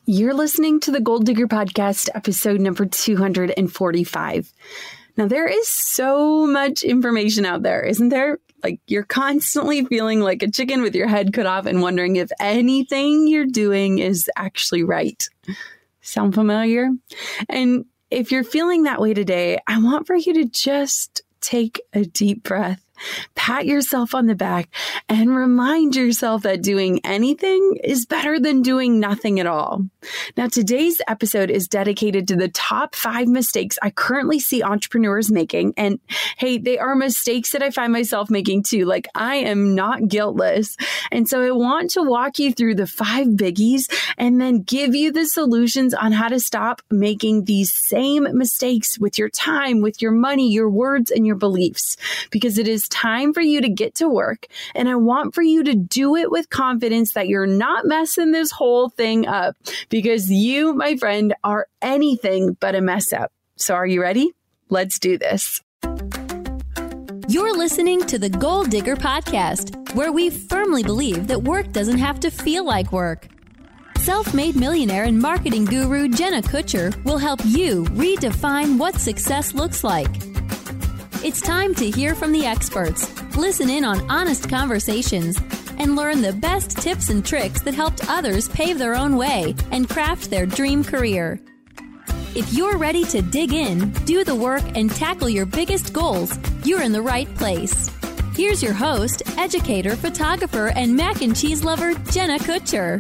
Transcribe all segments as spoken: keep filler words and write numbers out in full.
You're listening to the Goal Digger Podcast, episode number two hundred forty-five. Now, there is so much information out there, isn't there? Like, you're constantly feeling like a chicken with your head cut off and wondering if anything you're doing is actually right. Sound familiar? And if you're feeling that way today, I want for you to just take a deep breath, pat yourself on the back, and remind yourself that doing anything is better than doing nothing at all. Now, today's episode is dedicated to the top five mistakes I currently see entrepreneurs making. And hey, they are mistakes that I find myself making too. Like, I am not guiltless. And so I want to walk you through the five biggies and then give you the solutions on how to stop making these same mistakes with your time, with your money, your words, and your beliefs, because it is time for you to get to work. And I want for you to do it with confidence that you're not messing this whole thing up, because you, my friend, are anything but a mess up. So are you ready? Let's do this. You're listening to the Goal Digger Podcast, where we firmly believe that work doesn't have to feel like work. Self-made millionaire and marketing guru Jenna Kutcher will help you redefine what success looks like. It's time to hear from the experts, listen in on honest conversations, and learn the best tips and tricks that helped others pave their own way and craft their dream career. If you're ready to dig in, do the work, and tackle your biggest goals, you're in the right place. Here's your host, educator, photographer, and mac and cheese lover, Jenna Kutcher.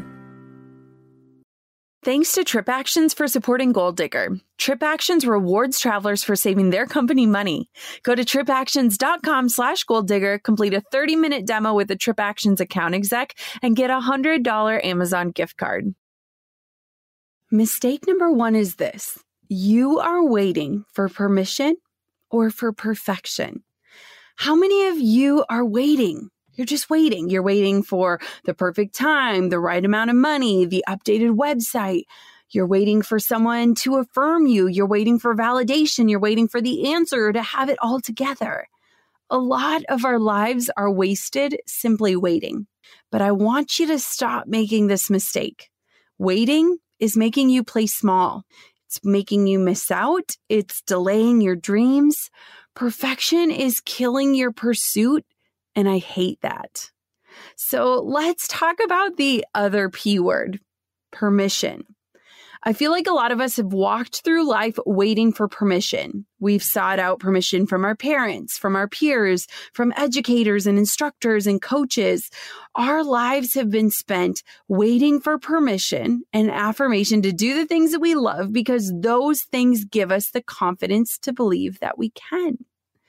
Thanks to TripActions for supporting Goal Digger. TripActions rewards travelers for saving their company money. Go to tripactions.com slash goal digger, complete a thirty minute demo with a TripActions account exec, and get a one hundred dollars Amazon gift card. Mistake number one is this. You are waiting for permission or for perfection. How many of you are waiting? You're just waiting. You're waiting for the perfect time, the right amount of money, the updated website. You're waiting for someone to affirm you. You're waiting for validation. You're waiting for the answer to have it all together. A lot of our lives are wasted simply waiting. But I want you to stop making this mistake. Waiting is making you play small. It's making you miss out. It's delaying your dreams. Perfection is killing your pursuit. And I hate that. So let's talk about the other P word, permission. I feel like a lot of us have walked through life waiting for permission. We've sought out permission from our parents, from our peers, from educators and instructors and coaches. Our lives have been spent waiting for permission and affirmation to do the things that we love, because those things give us the confidence to believe that we can.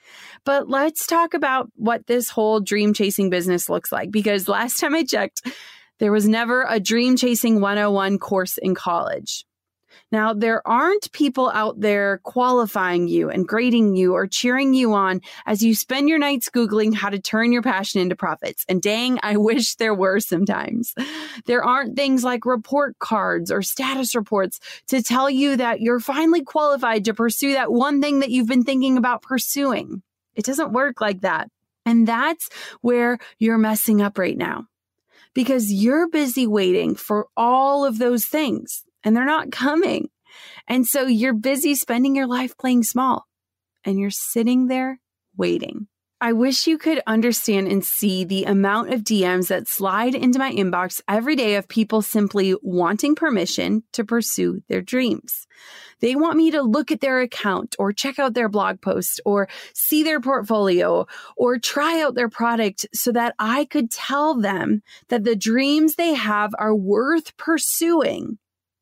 But let's talk about what this whole dream chasing business looks like, because last time I checked, there was never a dream chasing one oh one course in college. Now, there aren't people out there qualifying you and grading you or cheering you on as you spend your nights Googling how to turn your passion into profits. And dang, I wish there were sometimes. There aren't things like report cards or status reports to tell you that you're finally qualified to pursue that one thing that you've been thinking about pursuing. It doesn't work like that. And that's where you're messing up right now, because you're busy waiting for all of those things and they're not coming. And so you're busy spending your life playing small and you're sitting there waiting. I wish you could understand and see the amount of D Ms that slide into my inbox every day of people simply wanting permission to pursue their dreams. They want me to look at their account or check out their blog post or see their portfolio or try out their product so that I could tell them that the dreams they have are worth pursuing.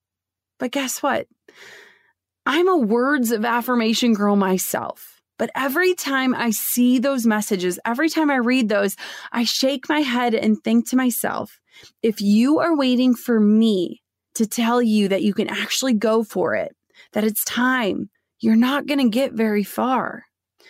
But guess what? I'm a words of affirmation girl myself. But every time I see those messages, every time I read those, I shake my head and think to myself, if you are waiting for me to tell you that you can actually go for it, that it's time, you're not going to get very far.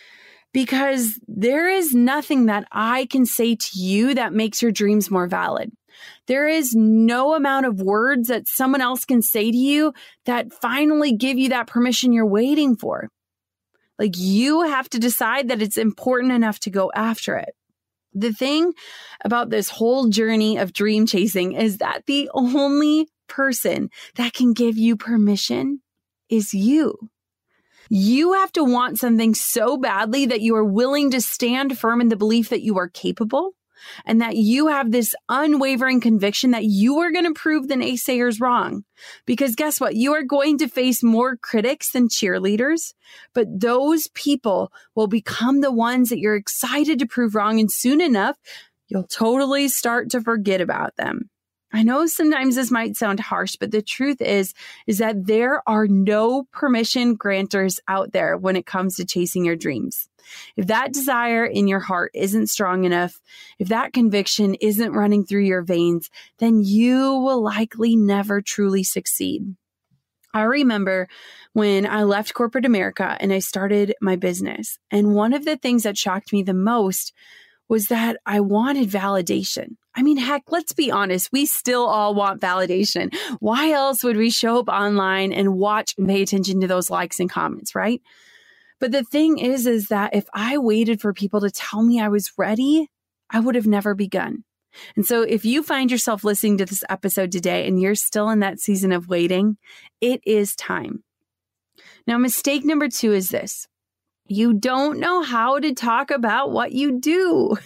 Because there is nothing that I can say to you that makes your dreams more valid. There is no amount of words that someone else can say to you that finally give you that permission you're waiting for. Like, you have to decide that it's important enough to go after it. The thing about this whole journey of dream chasing is that the only person that can give you permission is you. You have to want something so badly that you are willing to stand firm in the belief that you are capable and that you have this unwavering conviction that you are going to prove the naysayers wrong. Because guess what? You are going to face more critics than cheerleaders, but those people will become the ones that you're excited to prove wrong. And soon enough, you'll totally start to forget about them. I know sometimes this might sound harsh, but the truth is, is that there are no permission granters out there when it comes to chasing your dreams. If that desire in your heart isn't strong enough, if that conviction isn't running through your veins, then you will likely never truly succeed. I remember when I left corporate America and I started my business. And one of the things that shocked me the most was that I wanted validation. I mean, heck, let's be honest. We still all want validation. Why else would we show up online and watch and pay attention to those likes and comments, right? But the thing is, is that if I waited for people to tell me I was ready, I would have never begun. And so if you find yourself listening to this episode today and you're still in that season of waiting, it is time. Now, mistake number two is this. You don't know how to talk about what you do.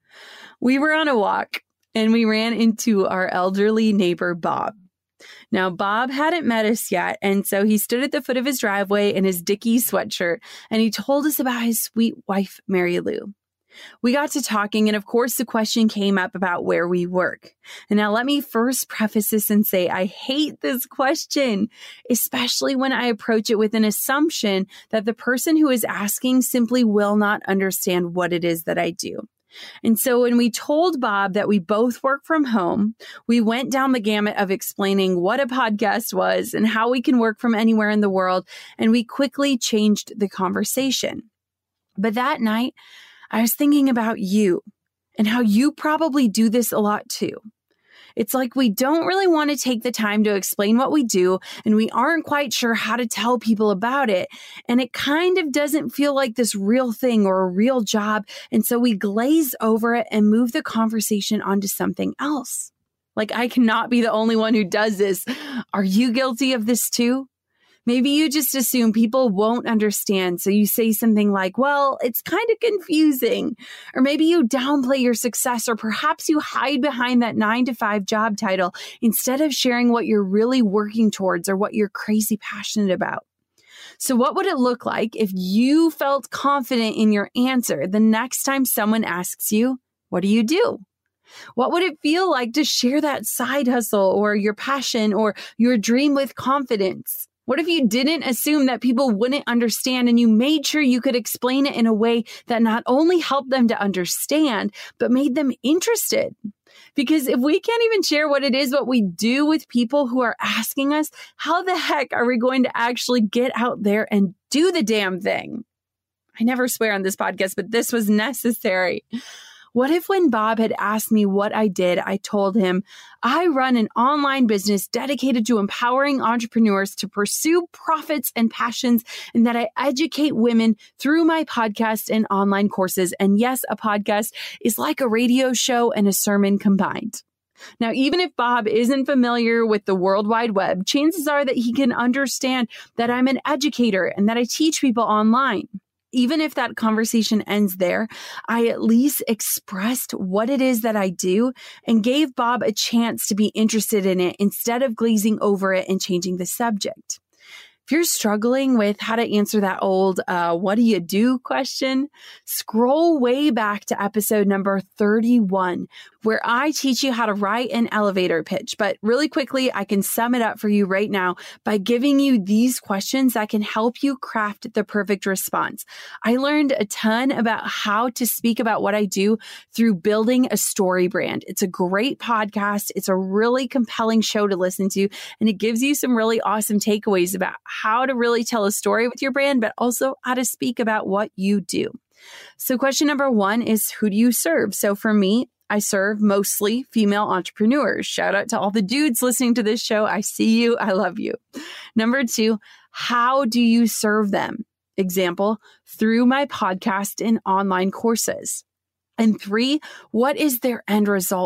We were on a walk and we ran into our elderly neighbor, Bob. Now, Bob hadn't met us yet, and so he stood at the foot of his driveway in his Dickies sweatshirt, and he told us about his sweet wife, Mary Lou. We got to talking, and of course, the question came up about where we work. And now let me first preface this and say I hate this question, especially when I approach it with an assumption that the person who is asking simply will not understand what it is that I do. And so when we told Bob that we both work from home, we went down the gamut of explaining what a podcast was and how we can work from anywhere in the world, and we quickly changed the conversation. But that night, I was thinking about you and how you probably do this a lot too. It's like we don't really want to take the time to explain what we do, and we aren't quite sure how to tell people about it. And it kind of doesn't feel like this real thing or a real job. And so we glaze over it and move the conversation onto something else. Like, I cannot be the only one who does this. Are you guilty of this too? Maybe you just assume people won't understand. So you say something like, well, it's kind of confusing. Or maybe you downplay your success, or perhaps you hide behind that nine to five job title instead of sharing what you're really working towards or what you're crazy passionate about. So what would it look like if you felt confident in your answer the next time someone asks you, what do you do? What would it feel like to share that side hustle or your passion or your dream with confidence? What if you didn't assume that people wouldn't understand and you made sure you could explain it in a way that not only helped them to understand, but made them interested? Because if we can't even share what it is, what we do with people who are asking us, how the heck are we going to actually get out there and do the damn thing? I never swear on this podcast, but this was necessary. What if when Bob had asked me what I did, I told him, I run an online business dedicated to empowering entrepreneurs to pursue profits and passions, and that I educate women through my podcast and online courses. And yes, a podcast is like a radio show and a sermon combined. Now, even if Bob isn't familiar with the World Wide Web, chances are that he can understand that I'm an educator and that I teach people online. Even if that conversation ends there, I at least expressed what it is that I do and gave Bob a chance to be interested in it instead of glazing over it and changing the subject. If you're struggling with how to answer that old, uh, what do you do question, scroll way back to episode number thirty-one, where I teach you how to write an elevator pitch. But really quickly, I can sum it up for you right now by giving you these questions that can help you craft the perfect response. I learned a ton about how to speak about what I do through building a story brand. It's a great podcast. It's a really compelling show to listen to, and it gives you some really awesome takeaways about how to really tell a story with your brand, but also how to speak about what you do. So question number one is, who do you serve? So for me, I serve mostly female entrepreneurs. Shout out to all the dudes listening to this show. I see you. I love you. Number two, how do you serve them? Example, through my podcast and online courses. And three, what is their end result?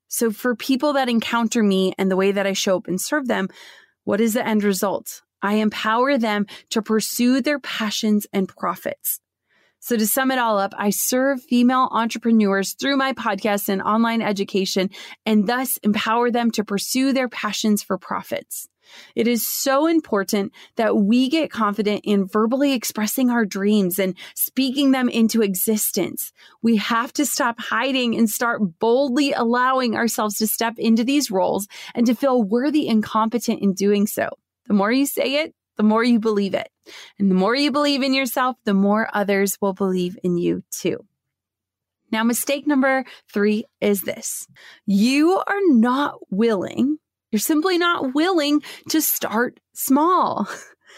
So for people that encounter me and the way that I show up and serve them, what is the end result? I empower them to pursue their passions and profits. So to sum it all up, I serve female entrepreneurs through my podcast and online education, and thus empower them to pursue their passions for profits. It is so important that we get confident in verbally expressing our dreams and speaking them into existence. We have to stop hiding and start boldly allowing ourselves to step into these roles and to feel worthy and competent in doing so. The more you say it, the more you believe it. And the more you believe in yourself, the more others will believe in you too. Now, mistake number three is this. You are not willing, you're simply not willing to start small.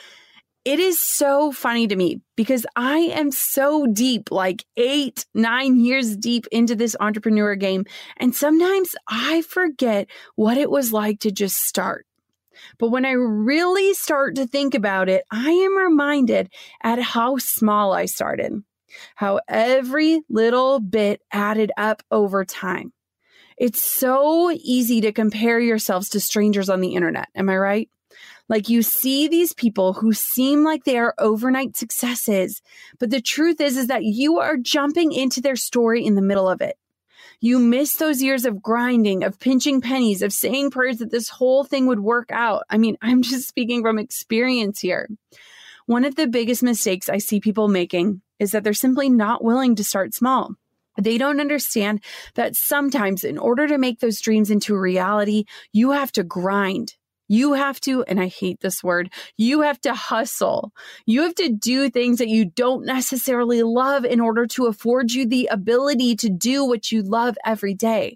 It is so funny to me because I am so deep, like eight, nine years deep into this entrepreneur game. And sometimes I forget what it was like to just start. But when I really start to think about it, I am reminded at how small I started, how every little bit added up over time. It's so easy to compare yourselves to strangers on the internet. Am I right? Like you see these people who seem like they are overnight successes, but the truth is, is that you are jumping into their story in the middle of it. You miss those years of grinding, of pinching pennies, of saying prayers that this whole thing would work out. I mean, I'm just speaking from experience here. One of the biggest mistakes I see people making is that they're simply not willing to start small. They don't understand that sometimes in order to make those dreams into a reality, you have to grind. You have to, and I hate this word, you have to hustle. You have to do things that you don't necessarily love in order to afford you the ability to do what you love every day.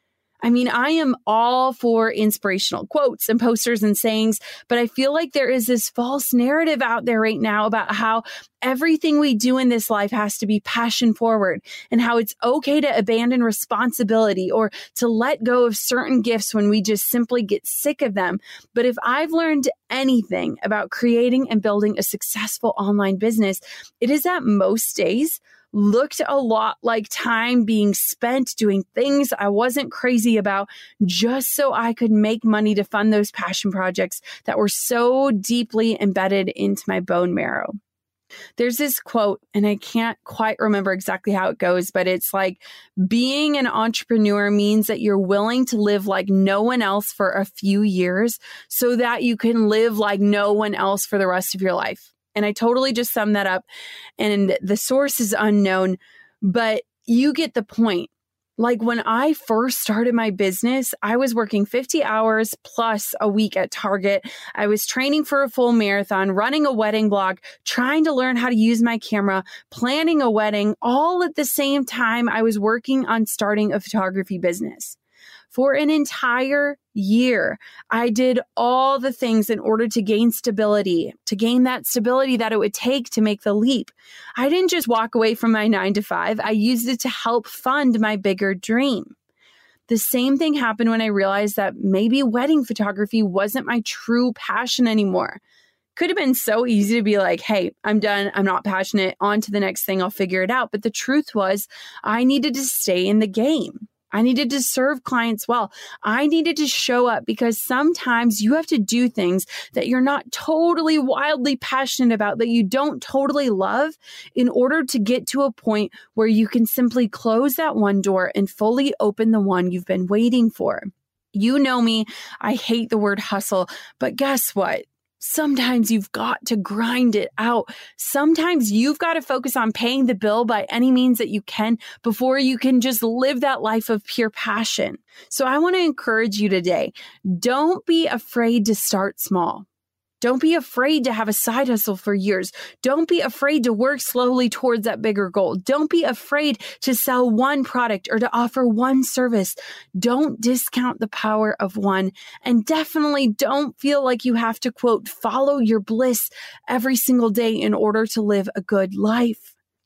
I mean, I am all for inspirational quotes and posters and sayings, but I feel like there is this false narrative out there right now about how everything we do in this life has to be passion forward and how it's okay to abandon responsibility or to let go of certain gifts when we just simply get sick of them. But if I've learned anything about creating and building a successful online business, it is that most days looked a lot like time being spent doing things I wasn't crazy about just so I could make money to fund those passion projects that were so deeply embedded into my bone marrow. There's this quote, and I can't quite remember exactly how it goes, but it's like being an entrepreneur means that you're willing to live like no one else for a few years so that you can live like no one else for the rest of your life. And I totally just summed that up, and the source is unknown, but you get the point. Like when I first started my business, I was working fifty hours plus a week at Target. I was training for a full marathon, running a wedding blog, trying to learn how to use my camera, planning a wedding, all at the same time I was working on starting a photography business. For an entire year, I did all the things in order to gain stability, to gain that stability that it would take to make the leap. I didn't just walk away from my nine to five. I used it to help fund my bigger dream. The same thing happened when I realized that maybe wedding photography wasn't my true passion anymore. Could have been so easy to be like, hey, I'm done. I'm not passionate. On to the next thing. I'll figure it out. But the truth was, I needed to stay in the game. I needed to serve clients well. I needed to show up because sometimes you have to do things that you're not totally wildly passionate about, that you don't totally love in order to get to a point where you can simply close that one door and fully open the one you've been waiting for. You know me, I hate the word hustle, but guess what? Sometimes you've got to grind it out. Sometimes you've got to focus on paying the bill by any means that you can before you can just live that life of pure passion. So I want to encourage you today, don't be afraid to start small. Don't be afraid to have a side hustle for years. Don't be afraid to work slowly towards that bigger goal. Don't be afraid to sell one product or to offer one service. Don't discount the power of one. And definitely don't feel like you have to, quote, follow your bliss every single day in order to live a good life.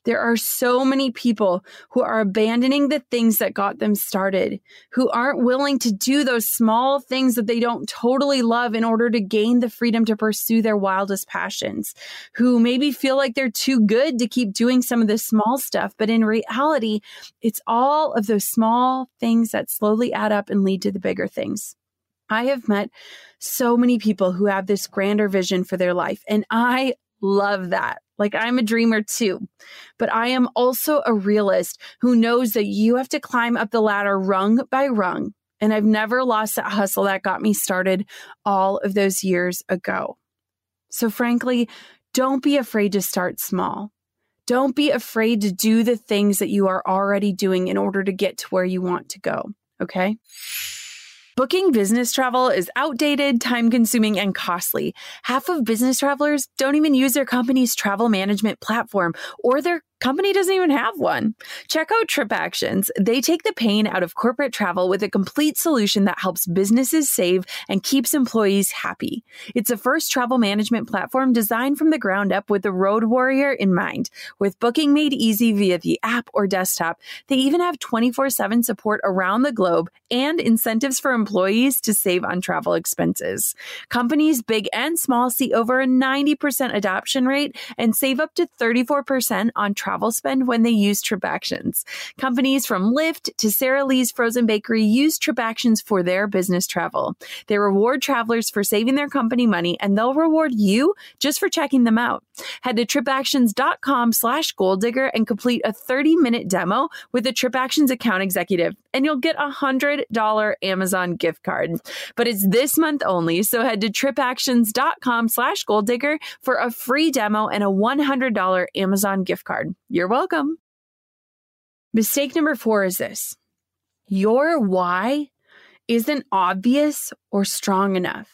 There are so many people who are abandoning the things that got them started, who aren't willing to do those small things that they don't totally love in order to gain the freedom to pursue their wildest passions, who maybe feel like they're too good to keep doing some of the small stuff. But in reality, it's all of those small things that slowly add up and lead to the bigger things. I have met so many people who have this grander vision for their life, and I love that. Like, I'm a dreamer too, but I am also a realist who knows that you have to climb up the ladder rung by rung. And I've never lost that hustle that got me started all of those years ago. So frankly, don't be afraid to start small. Don't be afraid to do the things that you are already doing in order to get to where you want to go. Okay? Booking business travel is outdated, time-consuming, and costly. Half of business travelers don't even use their company's travel management platform, or their company doesn't even have one. Check out TripActions. They take the pain out of corporate travel with a complete solution that helps businesses save and keeps employees happy. It's a first travel management platform designed from the ground up with the road warrior in mind. With booking made easy via the app or desktop, they even have twenty-four seven support around the globe and incentives for employees to save on travel expenses. Companies big and small see over a ninety percent adoption rate and save up to thirty-four percent on travel travel spend when they use TripActions. Companies from Lyft to Sara Lee's Frozen Bakery use TripActions for their business travel. They reward travelers for saving their company money, and they'll reward you just for checking them out. Head to tripactions.com slash goal digger and complete a thirty minute demo with a TripActions account executive, and you'll get a one hundred dollars Amazon gift card. But it's this month only, so head to tripactions.com slash goal digger for a free demo and a one hundred dollars Amazon gift card. You're welcome. Mistake number four is this. Your why isn't obvious or strong enough.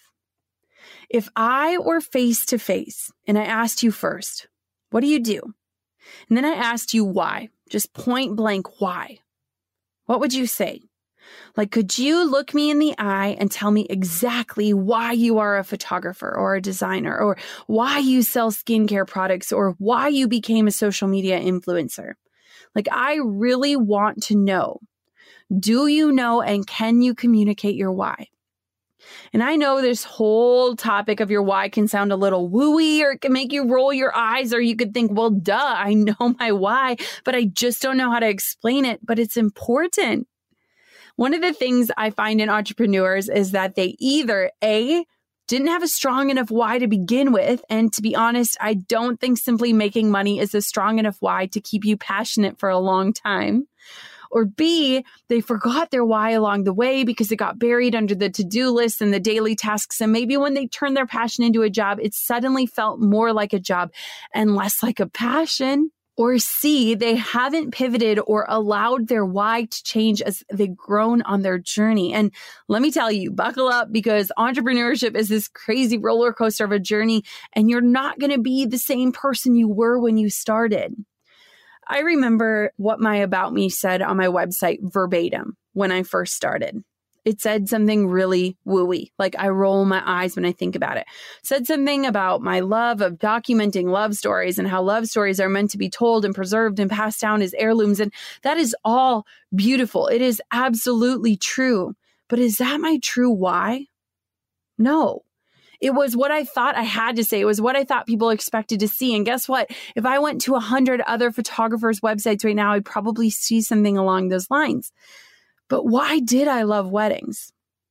If I were face to face and I asked you first, what do you do? And then I asked you why, just point blank why, what would you say? Like, could you look me in the eye and tell me exactly why you are a photographer or a designer, or why you sell skincare products, or why you became a social media influencer? Like, I really want to know. Do you know, and can you communicate your why? And I know this whole topic of your why can sound a little wooey, or it can make you roll your eyes, or you could think, well, duh, I know my why, but I just don't know how to explain it. But it's important. One of the things I find in entrepreneurs is that they either A, didn't have a strong enough why to begin with. And to be honest, I don't think simply making money is a strong enough why to keep you passionate for a long time. Or B, they forgot their why along the way because it got buried under the to-do list and the daily tasks. And maybe when they turned their passion into a job, it suddenly felt more like a job and less like a passion. Or C, they haven't pivoted or allowed their why to change as they've grown on their journey. And let me tell you, buckle up, because entrepreneurship is this crazy roller coaster of a journey, and you're not going to be the same person you were when you started. I remember what my About Me said on my website verbatim when I first started. It said something really wooey, like I roll my eyes when I think about it. It said something about my love of documenting love stories and how love stories are meant to be told and preserved and passed down as heirlooms. And that is all beautiful. It is absolutely true. But is that my true why? No. It was what I thought I had to say. It was what I thought people expected to see. And guess what? If I went to a hundred other photographers' websites right now, I'd probably see something along those lines. But why did I love weddings?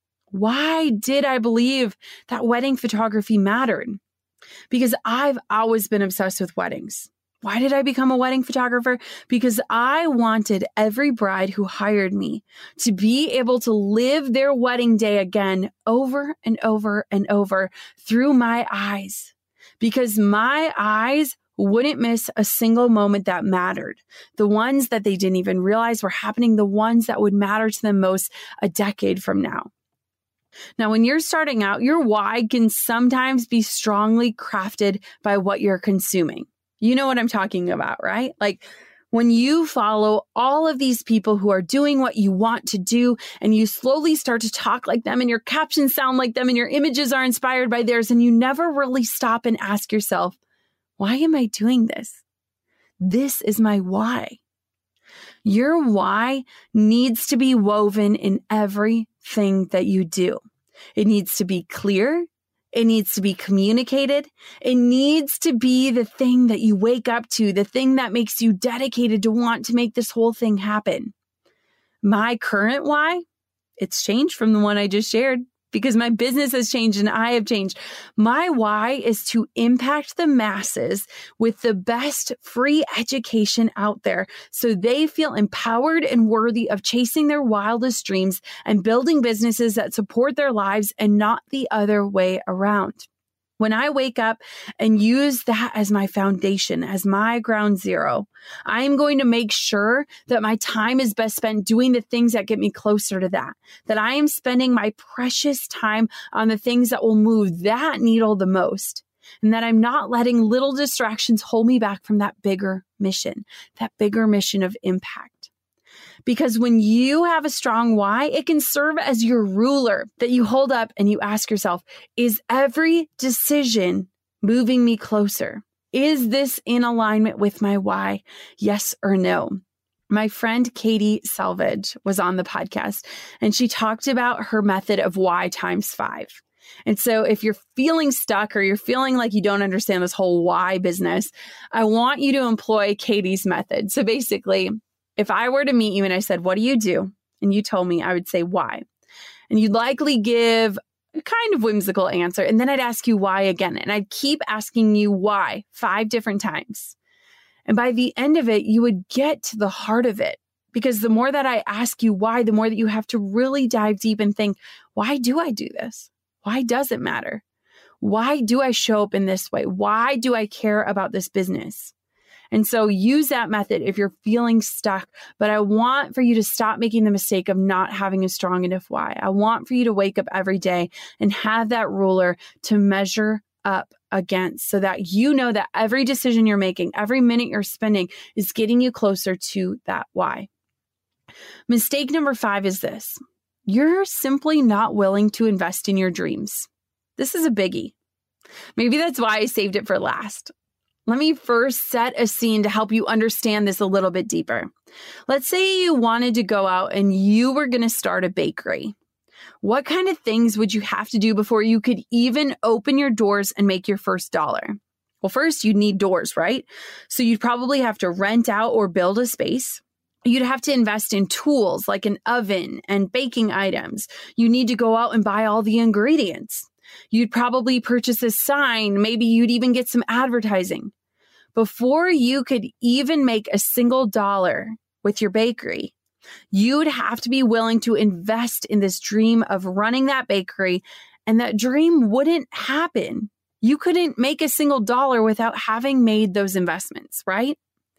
Why did I believe that wedding photography mattered? Because I've always been obsessed with weddings. Why did I become a wedding photographer? Because I wanted every bride who hired me to be able to live their wedding day again over and over and over through my eyes. Because my eyes wouldn't miss a single moment that mattered. The ones that they didn't even realize were happening, the ones that would matter to them most a decade from now. Now, when you're starting out, your why can sometimes be strongly crafted by what you're consuming. You know what I'm talking about, right? Like when you follow all of these people who are doing what you want to do, and you slowly start to talk like them, and your captions sound like them, and your images are inspired by theirs, and you never really stop and ask yourself, why am I doing this? This is my why. Your why needs to be woven in everything that you do. It needs to be clear. It needs to be communicated. It needs to be the thing that you wake up to, the thing that makes you dedicated to want to make this whole thing happen. My current why, it's changed from the one I just shared because my business has changed and I have changed. My why is to impact the masses with the best free education out there so they feel empowered and worthy of chasing their wildest dreams and building businesses that support their lives and not the other way around. When I wake up and use that as my foundation, as my ground zero, I am going to make sure that my time is best spent doing the things that get me closer to that, that I am spending my precious time on the things that will move that needle the most, and that I'm not letting little distractions hold me back from that bigger mission, that bigger mission of impact. Because when you have a strong why, it can serve as your ruler that you hold up and you ask yourself, is every decision moving me closer? Is this in alignment with my why? Yes or no? My friend Katie Selvage was on the podcast and she talked about her method of why times five. And so if you're feeling stuck or you're feeling like you don't understand this whole why business, I want you to employ Katie's method. So basically, if I were to meet you and I said, what do you do? And you told me, I would say, why? And you'd likely give a kind of whimsical answer. And then I'd ask you why again. And I'd keep asking you why five different times. And by the end of it, you would get to the heart of it. Because the more that I ask you why, the more that you have to really dive deep and think, why do I do this? Why does it matter? Why do I show up in this way? Why do I care about this business? And so use that method if you're feeling stuck. But I want for you to stop making the mistake of not having a strong enough why. I want for you to wake up every day and have that ruler to measure up against so that you know that every decision you're making, every minute you're spending is getting you closer to that why. Mistake number five is this. You're simply not willing to invest in your dreams. This is a biggie. Maybe that's why I saved it for last. Let me first set a scene to help you understand this a little bit deeper. Let's say you wanted to go out and you were going to start a bakery. What kind of things would you have to do before you could even open your doors and make your first dollar? Well, first you'd need doors, right? So you'd probably have to rent out or build a space. You'd have to invest in tools like an oven and baking items. You need to go out and buy all the ingredients. You'd probably purchase a sign. Maybe you'd even get some advertising. Before you could even make a single dollar with your bakery, you'd have to be willing to invest in this dream of running that bakery, and that dream wouldn't happen. You couldn't make a single dollar without having made those investments, right?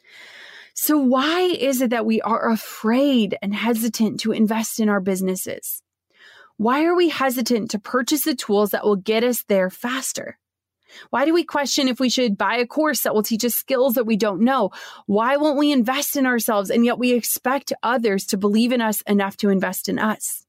So why is it that we are afraid and hesitant to invest in our businesses? Why are we hesitant to purchase the tools that will get us there faster? Why do we question if we should buy a course that will teach us skills that we don't know? Why won't we invest in ourselves and yet we expect others to believe in us enough to invest in us?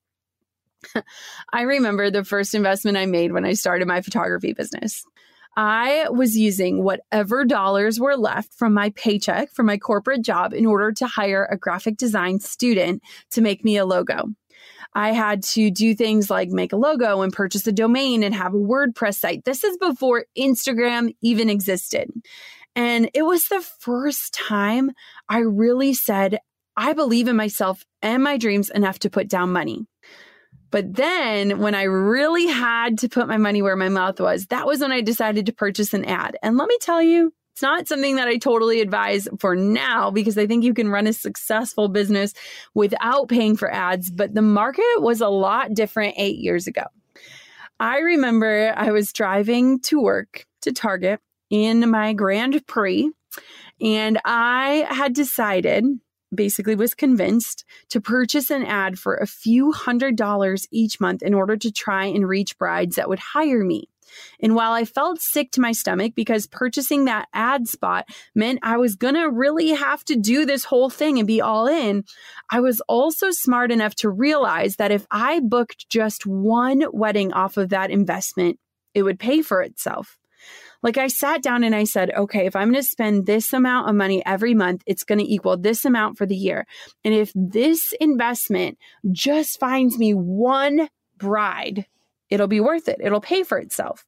I remember the first investment I made when I started my photography business. I was using whatever dollars were left from my paycheck from my corporate job in order to hire a graphic design student to make me a logo. I had to do things like make a logo and purchase a domain and have a WordPress site. This is before Instagram even existed. And it was the first time I really said, I believe in myself and my dreams enough to put down money. But then when I really had to put my money where my mouth was, that was when I decided to purchase an ad. And let me tell you, it's not something that I totally advise for now because I think you can run a successful business without paying for ads. But the market was a lot different eight years ago. I remember I was driving to work to Target in my Grand Prix, and I had decided, basically was convinced, to purchase an ad for a few hundred dollars each month in order to try and reach brides that would hire me. And while I felt sick to my stomach because purchasing that ad spot meant I was going to really have to do this whole thing and be all in, I was also smart enough to realize that if I booked just one wedding off of that investment, it would pay for itself. Like I sat down and I said, okay, if I'm going to spend this amount of money every month, it's going to equal this amount for the year. And if this investment just finds me one bride, it'll be worth it. It'll pay for itself.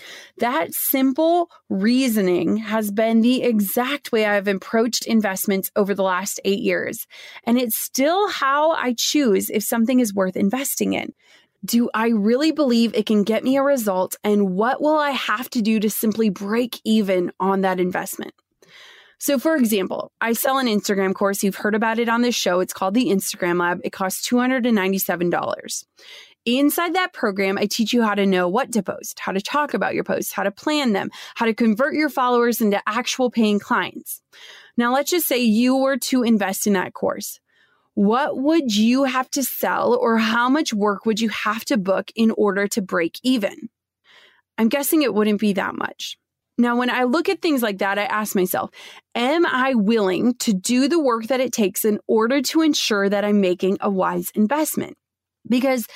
That simple reasoning has been the exact way I've approached investments over the last eight years. And it's still how I choose if something is worth investing in. Do I really believe it can get me a result? And what will I have to do to simply break even on that investment? So for example, I sell an Instagram course. You've heard about it on this show. It's called the Instagram Lab. It costs two hundred ninety-seven dollars. Inside that program, I teach you how to know what to post, how to talk about your posts, how to plan them, how to convert your followers into actual paying clients. Now, let's just say you were to invest in that course. What would you have to sell, or how much work would you have to book in order to break even? I'm guessing it wouldn't be that much. Now, when I look at things like that, I ask myself, am I willing to do the work that it takes in order to ensure that I'm making a wise investment? Because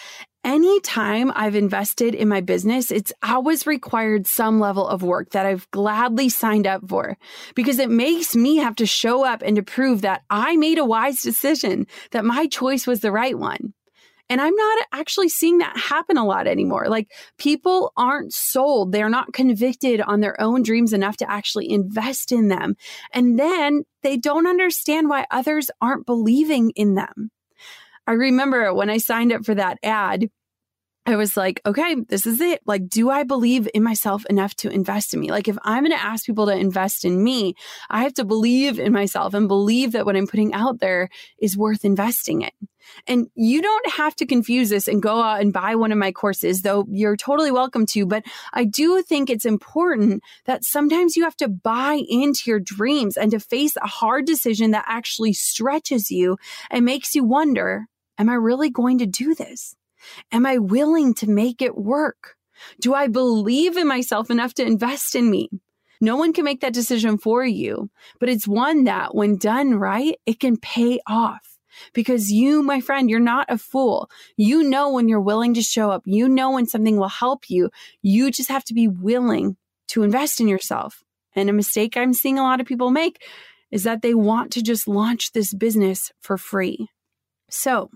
anytime I've invested in my business, it's always required some level of work that I've gladly signed up for, because it makes me have to show up and to prove that I made a wise decision, that my choice was the right one. And I'm not actually seeing that happen a lot anymore. Like, people aren't sold. They're not convicted on their own dreams enough to actually invest in them. And then they don't understand why others aren't believing in them. I remember when I signed up for that ad, I was like, okay, this is it. Like, do I believe in myself enough to invest in me? Like, if I'm going to ask people to invest in me, I have to believe in myself and believe that what I'm putting out there is worth investing in. And you don't have to confuse this and go out and buy one of my courses, though you're totally welcome to. But I do think it's important that sometimes you have to buy into your dreams and to face a hard decision that actually stretches you and makes you wonder, am I really going to do this? Am I willing to make it work? Do I believe in myself enough to invest in me? No one can make that decision for you, but it's one that, when done right, it can pay off. Because you, my friend, you're not a fool. You know when you're willing to show up. You know when something will help you. You just have to be willing to invest in yourself. And a mistake I'm seeing a lot of people make is that they want to just launch this business for free. So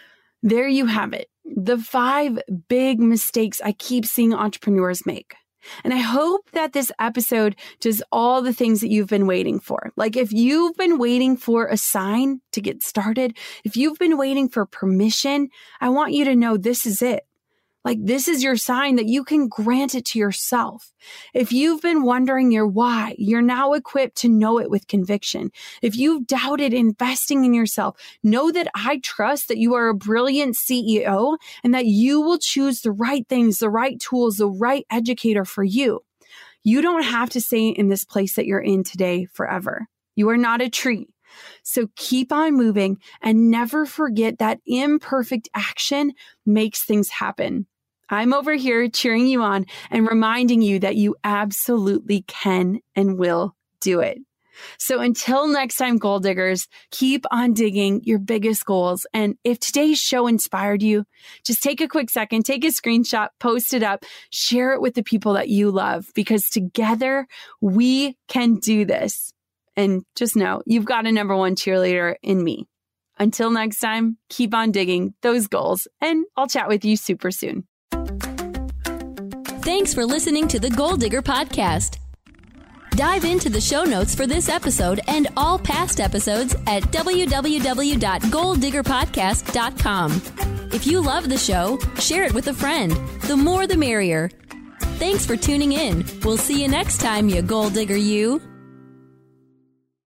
there you have it. The five big mistakes I keep seeing entrepreneurs make. And I hope that this episode does all the things that you've been waiting for. Like, if you've been waiting for a sign to get started, if you've been waiting for permission, I want you to know this is it. Like, this is your sign that you can grant it to yourself. If you've been wondering your why, you're now equipped to know it with conviction. If you've doubted investing in yourself, know that I trust that you are a brilliant C E O and that you will choose the right things, the right tools, the right educator for you. You don't have to stay in this place that you're in today forever. You are not a tree. So keep on moving and never forget that imperfect action makes things happen. I'm over here cheering you on and reminding you that you absolutely can and will do it. So until next time, goal diggers, keep on digging your biggest goals. And if today's show inspired you, just take a quick second, take a screenshot, post it up, share it with the people that you love, because together we can do this. And just know you've got a number one cheerleader in me. Until next time, keep on digging those goals, and I'll chat with you super soon. Thanks for listening to the Goal Digger Podcast. Dive into the show notes for this episode and all past episodes at w w w dot goal digger podcast dot com. If you love the show, share it with a friend. The more the merrier. Thanks for tuning in. We'll see you next time, you goal digger you.